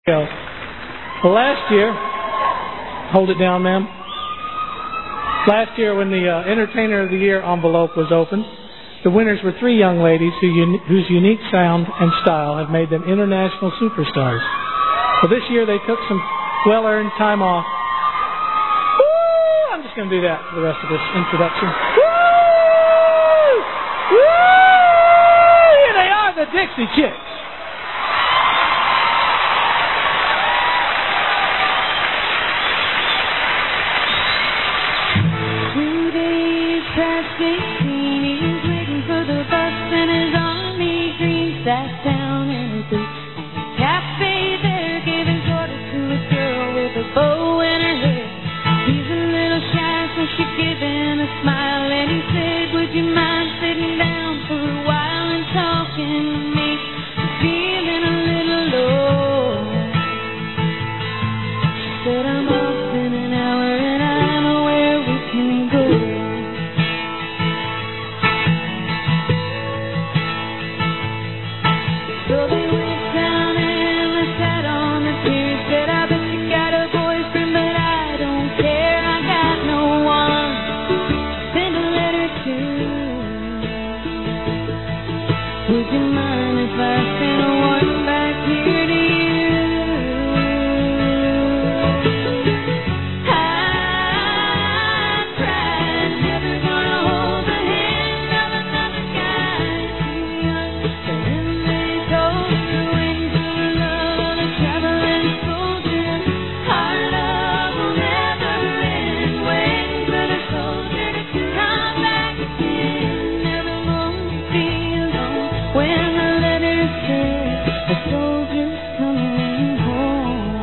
Well, last year, hold it down, ma'am. Last year, when the Entertainer of the Year envelope was opened, the winners were three young ladies whose unique sound and style have made them international superstars. Well, this year they took some well-earned time off. Woo! I'm just going to do that for the rest of this introduction. Woo! Woo! Here they are, the Dixie Chicks. He's waiting for the bus and his army dreams sat down in a booth at a cafe there, giving orders to a girl with a bow in her hair. He's a little shy, so she gave him a smile and he said, would you mind sitting down for a while and talking to me? I'm feeling a little low. She said, I'm off in an hour and I know where we can go. So they went down and they sat on the pier. Said, I bet you got a boyfriend, but I don't care. I got no one to send a letter to. Would you mind if I sent one back here to you? I tried, never gonna hold the hand of another guy too young. But then they told her, waiting for the love of a traveling soldier. Our love will never end. Waiting for the soldier to come back again. Never won't be alone. When the letter said, the soldier's coming home.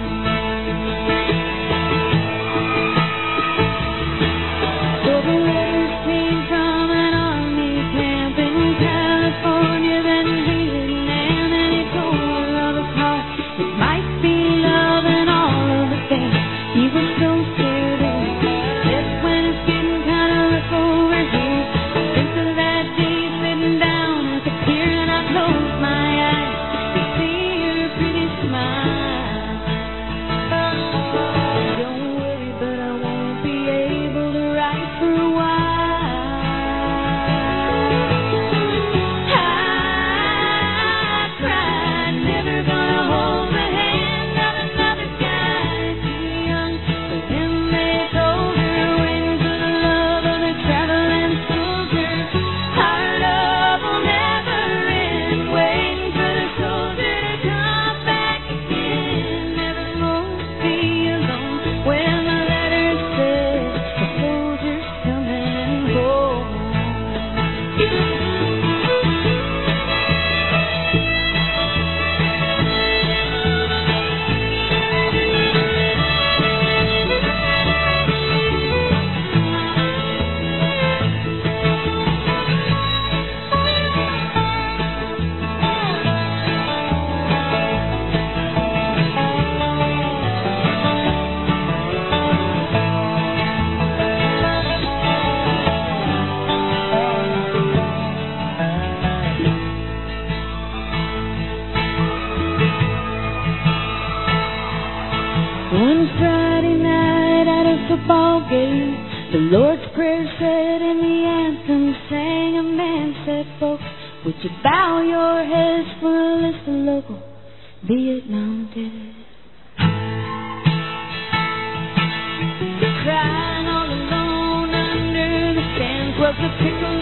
So the letters came from an army camp in California, then Vietnam, and he told her of his heart. It might be love and all of the things he was so scared of. Just when it's getting kind of rough over here, I think of that day sitting down at the pier and I close my eyes to see her pretty smile. Don't worry, but I won't be able to write for a while. I tried, never gonna hold the hand of another guy too young. But then they told her, waiting for the love of a traveling soldier. Our love will never end. Waiting for the soldier to come back again. Never won't be alone. When the letter said, the soldier's coming home. One Friday night at a football game, the Lord's Prayer said and the anthem sang. A man said, folks, would you bow your heads for a list of local Vietnam dead? Crying all alone under the stands was the pickle